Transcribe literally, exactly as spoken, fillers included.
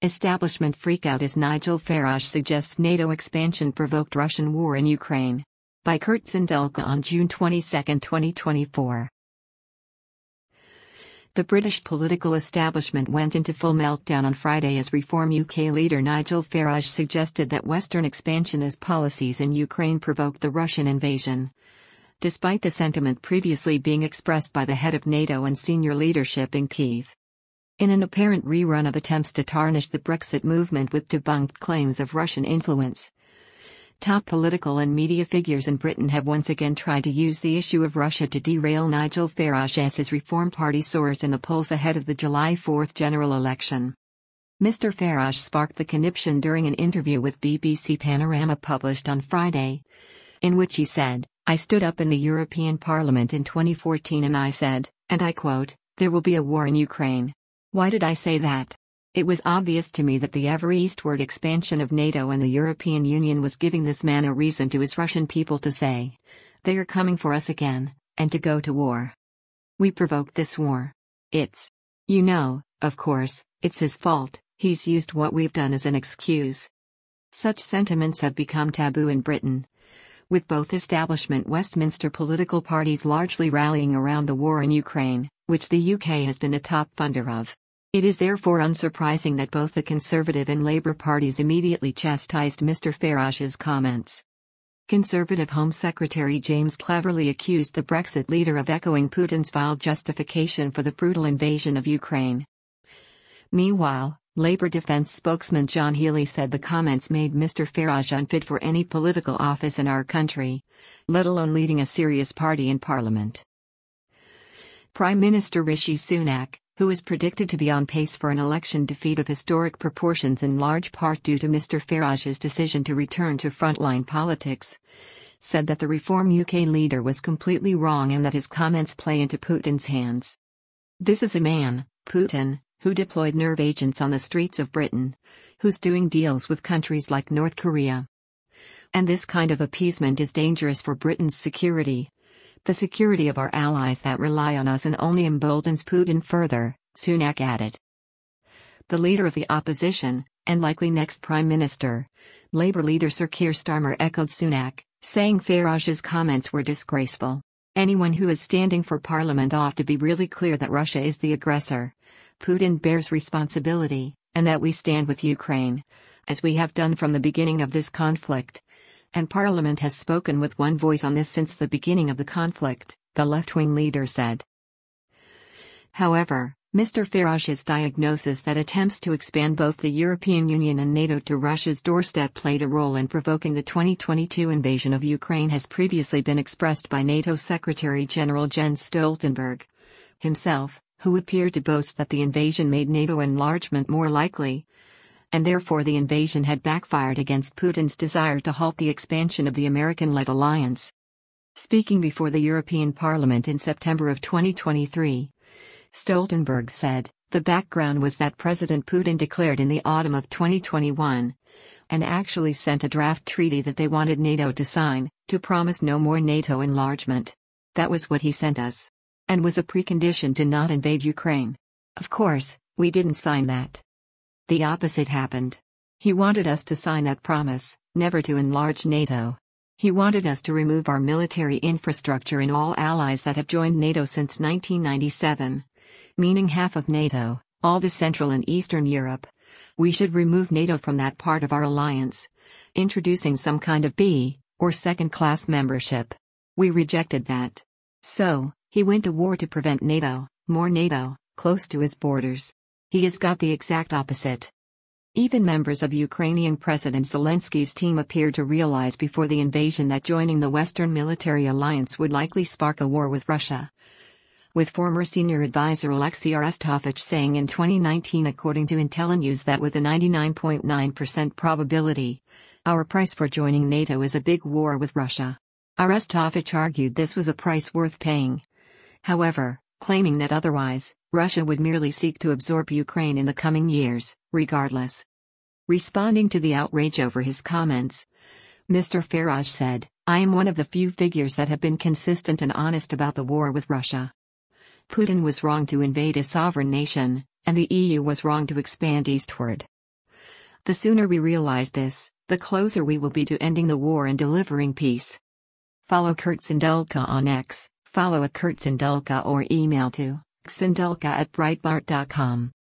Establishment freakout as Nigel Farage suggests NATO expansion provoked Russian war in Ukraine. By Kurt Zindulka on June twenty-second, twenty twenty-four. The British political establishment went into full meltdown on Friday as Reform U K leader Nigel Farage suggested that Western expansionist policies in Ukraine provoked the Russian invasion. Despite the sentiment previously being expressed by the head of NATO and senior leadership in Kyiv. In an apparent rerun of attempts to tarnish the Brexit movement with debunked claims of Russian influence, top political and media figures in Britain have once again tried to use the issue of Russia to derail Nigel Farage as his Reform Party soars in the polls ahead of the July fourth general election. Mister Farage sparked the conniption during an interview with B B C Panorama published on Friday, in which he said, "I stood up in the European Parliament in twenty fourteen and I said, and I quote, 'There will be a war in Ukraine.' Why did I say that? It was obvious to me that the ever eastward expansion of NATO and the European Union was giving this man a reason to his Russian people to say, 'They are coming for us again,' and to go to war. We provoked this war. It's, you know, of course, it's his fault, he's used what we've done as an excuse." Such sentiments have become taboo in Britain, with both establishment Westminster political parties largely rallying around the war in Ukraine, which the U K has been a top funder of. It is therefore unsurprising that both the Conservative and Labour parties immediately chastised Mister Farage's comments. Conservative Home Secretary James Cleverly accused the Brexit leader of echoing Putin's vile justification for the brutal invasion of Ukraine. Meanwhile, Labour defence spokesman John Healey said the comments made Mister Farage unfit for any political office in our country, let alone leading a serious party in Parliament. Prime Minister Rishi Sunak, who is predicted to be on pace for an election defeat of historic proportions in large part due to Mister Farage's decision to return to frontline politics, said that the Reform U K leader was completely wrong and that his comments play into Putin's hands. "This is a man, Putin, who deployed nerve agents on the streets of Britain, who's doing deals with countries like North Korea. And this kind of appeasement is dangerous for Britain's security, the security of our allies that rely on us, and only emboldens Putin further," Sunak added. The leader of the opposition, and likely next Prime Minister, Labour leader Sir Keir Starmer echoed Sunak, saying Farage's comments were disgraceful. "Anyone who is standing for Parliament ought to be really clear that Russia is the aggressor. Putin bears responsibility, and that we stand with Ukraine, as we have done from the beginning of this conflict. And Parliament has spoken with one voice on this since the beginning of the conflict," the left-wing leader said. However, Mister Farage's diagnosis that attempts to expand both the European Union and NATO to Russia's doorstep played a role in provoking the twenty twenty-two invasion of Ukraine has previously been expressed by NATO Secretary-General Jens Stoltenberg himself, who appeared to boast that the invasion made NATO enlargement more likely, and therefore the invasion had backfired against Putin's desire to halt the expansion of the American-led alliance. Speaking before the European Parliament in September of twenty twenty-three, Stoltenberg said, "The background was that President Putin declared in the autumn of twenty twenty-one, and actually sent a draft treaty that they wanted NATO to sign, to promise no more NATO enlargement. That was what he sent us. And was a precondition to not invade Ukraine. Of course, we didn't sign that. The opposite happened. He wanted us to sign that promise, never to enlarge NATO. He wanted us to remove our military infrastructure in all allies that have joined NATO since nineteen ninety-seven, meaning half of NATO, all the Central and Eastern Europe. We should remove NATO from that part of our alliance, introducing some kind of B, or second-class membership. We rejected that. So, he went to war to prevent NATO, more NATO, close to his borders. He has got the exact opposite." Even members of Ukrainian President Zelensky's team appeared to realize before the invasion that joining the Western military alliance would likely spark a war with Russia, with former senior advisor Alexei Arestovich saying in twenty nineteen according to Intellinews that with a ninety-nine point nine percent probability, our price for joining NATO is a big war with Russia. Arestovich argued this was a price worth paying. However, claiming that otherwise, Russia would merely seek to absorb Ukraine in the coming years, regardless. Responding to the outrage over his comments, Mister Farage said, "I am one of the few figures that have been consistent and honest about the war with Russia. Putin was wrong to invade a sovereign nation, and the E U was wrong to expand eastward. The sooner we realize this, the closer we will be to ending the war and delivering peace. Follow Kurt Sandulka on X, follow at Kurt Sandulka or email to xandulka at breitbart dot com.